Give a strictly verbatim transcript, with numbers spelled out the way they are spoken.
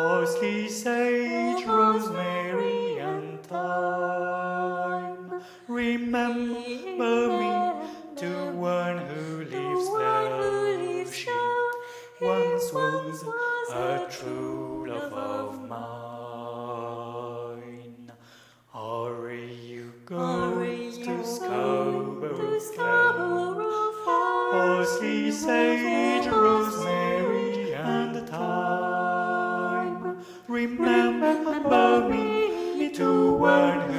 Parsley, sage, rosemary, and thyme. Remember me to one who lives low. She once was a true love of mine. Hurry, you goes to Scarborough Fair. Parsley, sage, rosemary, and thyme. Remember me to one